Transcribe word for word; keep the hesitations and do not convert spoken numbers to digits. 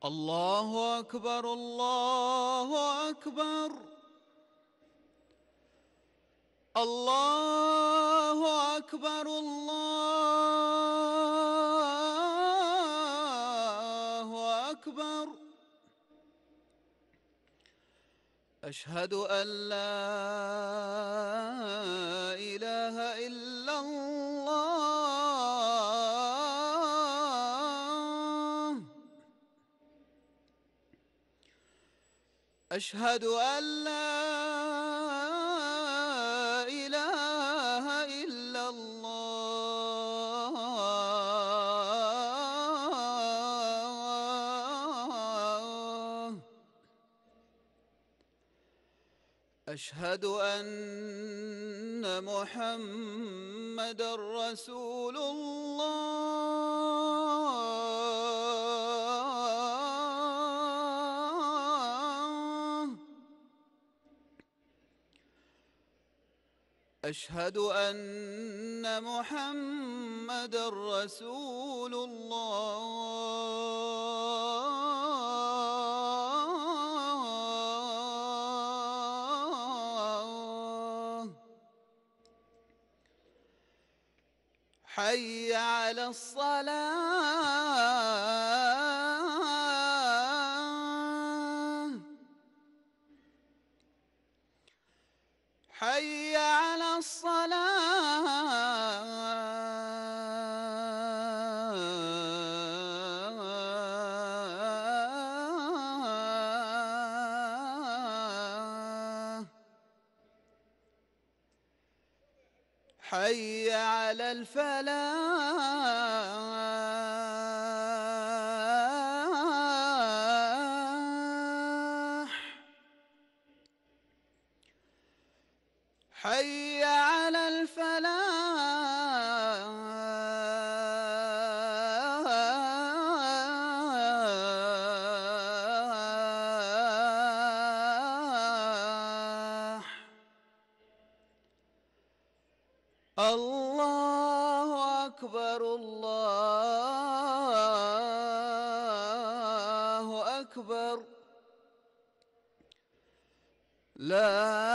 الله أكبر الله أكبر الله أكبر الله أكبر. أشهد أن لا إله إلا الله. أشهد أن لا إله إلا الله. أشهد أن محمدًا رسول الله. أشهد أن محمدًا رسول الله. حي على الصلاة. حي على الصلاة. حي على الفلاح. حي على الفلاح. الله أكبر الله أكبر. لا